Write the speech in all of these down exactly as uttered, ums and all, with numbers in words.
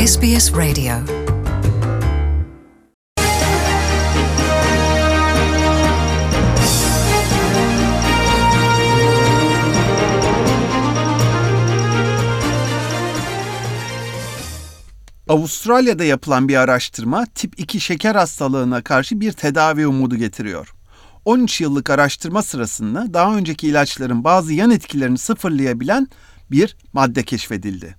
S B S Radio. Avustralya'da yapılan bir araştırma tip iki şeker hastalığına karşı bir tedavi umudu getiriyor. on üç yıllık araştırma sırasında daha önceki ilaçların bazı yan etkilerini sıfırlayabilen bir madde keşfedildi.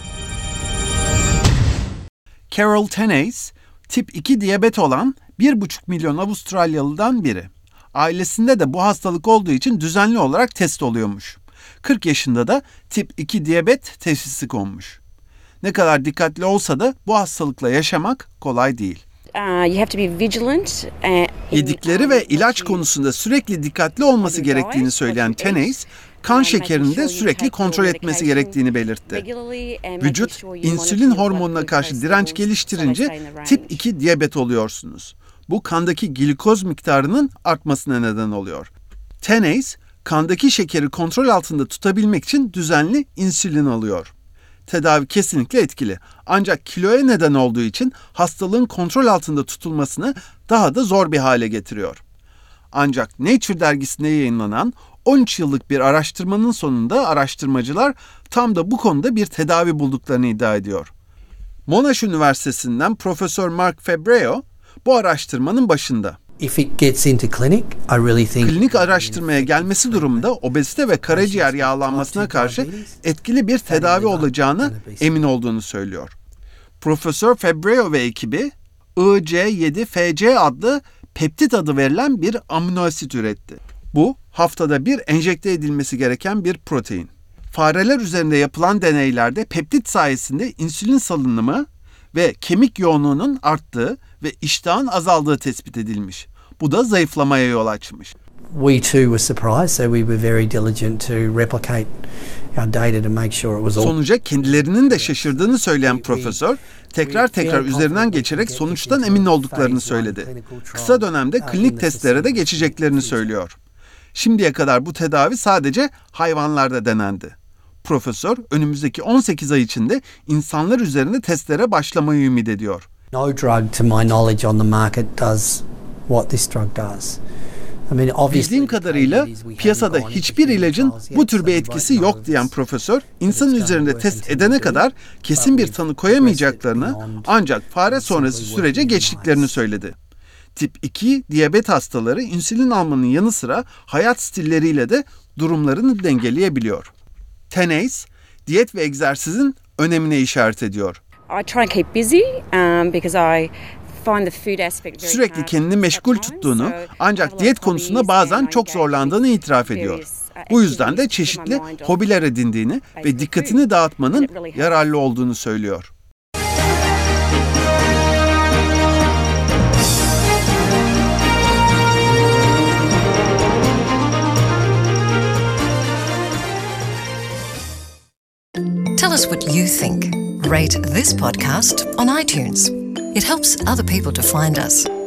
Carol Tenneys, tip iki diyabet olan bir buçuk milyon Avustralyalı'dan biri. Ailesinde de bu hastalık olduğu için düzenli olarak test oluyormuş. kırk yaşında da tip iki diyabet teşhisi konmuş. Ne kadar dikkatli olsa da bu hastalıkla yaşamak kolay değil. Yedikleri ve ilaç konusunda sürekli dikkatli olması gerektiğini söyleyen Tenneys, kan şekerini de sürekli kontrol etmesi gerektiğini belirtti. Vücut, insülin hormonuna karşı direnç geliştirince tip iki diyabet oluyorsunuz. Bu kandaki glikoz miktarının artmasına neden oluyor. Tenneys, kandaki şekeri kontrol altında tutabilmek için düzenli insülin alıyor. Tedavi kesinlikle etkili. Ancak kiloya neden olduğu için hastalığın kontrol altında tutulmasını daha da zor bir hale getiriyor. Ancak Nature dergisinde yayınlanan on üç yıllık bir araştırmanın sonunda araştırmacılar tam da bu konuda bir tedavi bulduklarını iddia ediyor. Monash Üniversitesi'nden Profesör Mark Febreo bu araştırmanın başında. If it gets into clinic, I really think Klinik araştırmaya gelmesi durumunda obezite ve karaciğer yağlanmasına karşı etkili bir tedavi olacağını emin olduğunu söylüyor. Profesör Febreo ve ekibi I C yedi F C adlı peptit adı verilen bir amino asit üretti. Bu haftada bir enjekte edilmesi gereken bir protein. Fareler üzerinde yapılan deneylerde peptit sayesinde insülin salınımı ve kemik yoğunluğunun arttığı ve iştahın azaldığı tespit edilmiş. Bu da zayıflamaya yol açmış. We too were surprised, so we were very diligent to replicate our data to make sure it was all. Sonuca kendilerinin de şaşırdığını söyleyen profesör, tekrar tekrar üzerinden geçerek sonuçtan emin olduklarını söyledi. Kısa dönemde klinik testlere de geçeceklerini söylüyor. Şimdiye kadar bu tedavi sadece hayvanlarda denendi. Profesör, önümüzdeki on sekiz ay içinde insanlar üzerinde testlere başlamayı ümit ediyor. No drug to my knowledge on the market does what this drug does. I mean, obviously, bildiğim kadarıyla piyasada hiçbir ilacın bu tür bir etkisi yok diyen profesör, insanın üzerinde test edene kadar kesin bir tanı koyamayacaklarını ancak fare sonrası sürece geçtiklerini söyledi. Tip iki diyabet hastaları insülin almanın yanı sıra hayat stilleriyle de durumlarını dengeleyebiliyor. Tenneys, diyet ve egzersizin önemine işaret ediyor. Sürekli kendini meşgul tuttuğunu ancak diyet konusunda bazen çok zorlandığını itiraf ediyor. Bu yüzden de çeşitli hobiler edindiğini ve dikkatini dağıtmanın yararlı olduğunu söylüyor. Tell us what you think. Rate this podcast on iTunes. It helps other people to find us.